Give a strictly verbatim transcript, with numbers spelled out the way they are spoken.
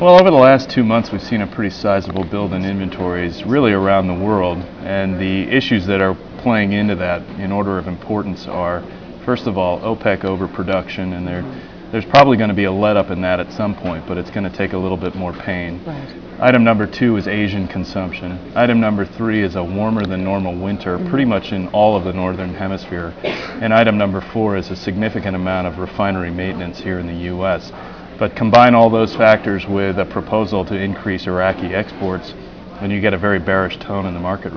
Well, over the last two months, we've seen a pretty sizable build in inventories really around the world, and the issues that are playing into that in order of importance are, first of all, OPEC overproduction, and there, there's probably going to be a let-up in that at some point, but it's going to take a little bit more pain. Right. Item number two is Asian consumption. Item number three is a warmer than normal winter, Mm-hmm. pretty much in all of the northern hemisphere. And item number four is a significant amount of refinery maintenance here in the U S But combine all those factors with a proposal to increase Iraqi exports, and you get a very bearish tone in the market.